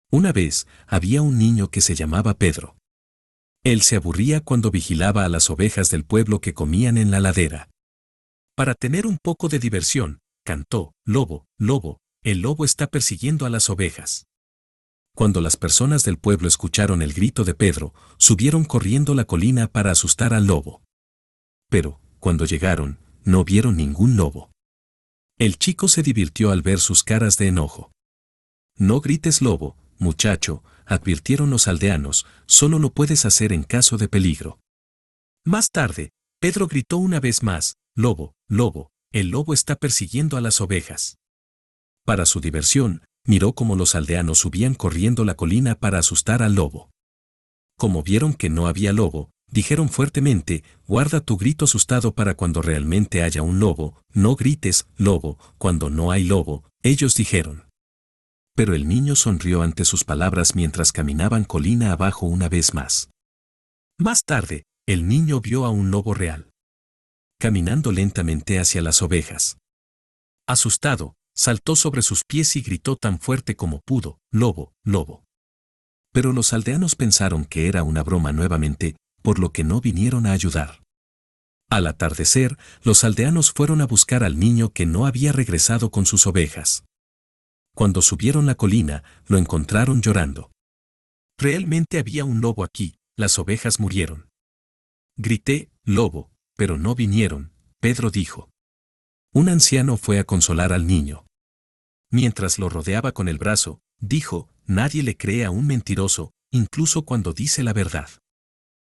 Una vez había un niño que se llamaba Pedro. Él se aburría cuando vigilaba a las ovejas del pueblo que comían en la ladera. Para tener un poco de diversión, cantó: «Lobo, lobo, el lobo está persiguiendo a las ovejas». Cuando las personas del pueblo escucharon el grito de Pedro, subieron corriendo la colina para asustar al lobo. Pero, cuando llegaron, no vieron ningún lobo. El chico se divirtió al ver sus caras de enojo. «No grites, lobo, muchacho», advirtieron los aldeanos, «solo lo puedes hacer en caso de peligro». Más tarde, Pedro gritó una vez más: «Lobo, lobo, el lobo está persiguiendo a las ovejas». Para su diversión, miró cómo los aldeanos subían corriendo la colina para asustar al lobo. Como vieron que no había lobo, dijeron fuertemente: «Guarda tu grito asustado para cuando realmente haya un lobo, no grites, lobo, cuando no hay lobo», ellos dijeron. Pero el niño sonrió ante sus palabras mientras caminaban colina abajo una vez más. Más tarde, el niño vio a un lobo real, caminando lentamente hacia las ovejas. Asustado, saltó sobre sus pies y gritó tan fuerte como pudo: «Lobo, lobo». Pero los aldeanos pensaron que era una broma nuevamente, por lo que no vinieron a ayudar. Al atardecer, los aldeanos fueron a buscar al niño que no había regresado con sus ovejas. Cuando subieron la colina, lo encontraron llorando. «Realmente había un lobo aquí, las ovejas murieron». Grité: «Lobo», pero no vinieron, Pedro dijo. Un anciano fue a consolar al niño. Mientras lo rodeaba con el brazo, dijo: «Nadie le cree a un mentiroso, incluso cuando dice la verdad».